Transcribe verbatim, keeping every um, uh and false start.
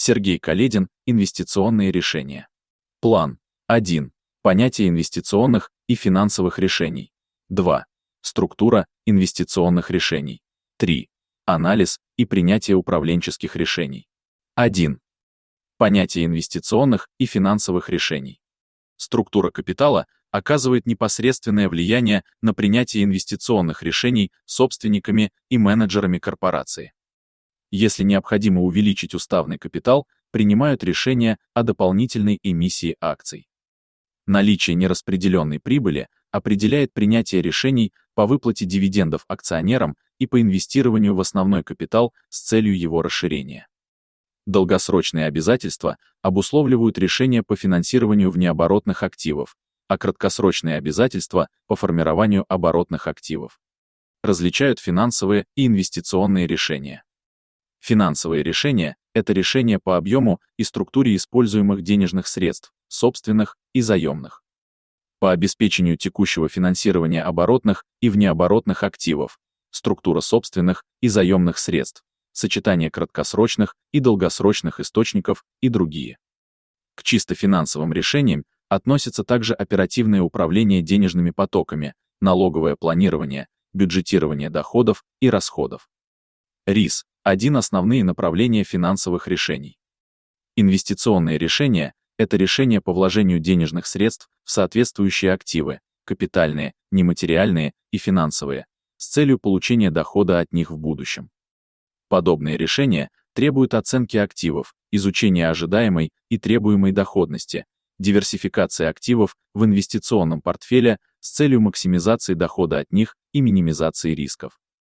Сергей Каледин. Инвестиционные решения. План. один. Понятие инвестиционных и финансовых решений. два. Структура инвестиционных решений. три. Анализ и принятие управленческих решений. один. Понятие инвестиционных и финансовых решений. Структура капитала оказывает непосредственное влияние на принятие инвестиционных решений собственниками и менеджерами корпорации. Если необходимо увеличить уставный капитал, принимают решения о дополнительной эмиссии акций. Наличие нераспределенной прибыли определяет принятие решений по выплате дивидендов акционерам и по инвестированию в основной капитал с целью его расширения. Долгосрочные обязательства обусловливают решения по финансированию внеоборотных активов, а краткосрочные обязательства по формированию оборотных активов. Различают финансовые и инвестиционные решения. Финансовые решения – это решения по объему и структуре используемых денежных средств, собственных и заемных. По обеспечению текущего финансирования оборотных и внеоборотных активов, структура собственных и заемных средств, сочетание краткосрочных и долгосрочных источников и другие. К чисто финансовым решениям относятся также оперативное управление денежными потоками, налоговое планирование, бюджетирование доходов и расходов. РИС – один основные направления финансовых решений. Инвестиционные решения – это решения по вложению денежных средств в соответствующие активы, капитальные, нематериальные и финансовые, с целью получения дохода от них в будущем. Подобные решения требуют оценки активов, изучения ожидаемой и требуемой доходности, диверсификации активов в инвестиционном портфеле с целью максимизации дохода от них и минимизации рисков.